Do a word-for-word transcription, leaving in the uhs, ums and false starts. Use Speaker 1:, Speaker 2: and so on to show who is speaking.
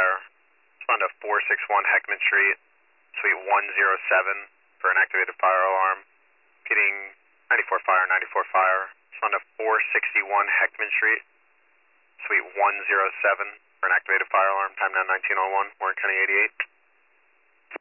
Speaker 1: fire. Respond to four six one Heckman Street, Suite one zero seven for an activated fire alarm. Getting ninety-four fire, ninety-four fire. Respond to four sixty-one Heckman Street, Suite one zero seven for an activated fire alarm. Time now nineteen oh one, Warren County eighty-eight.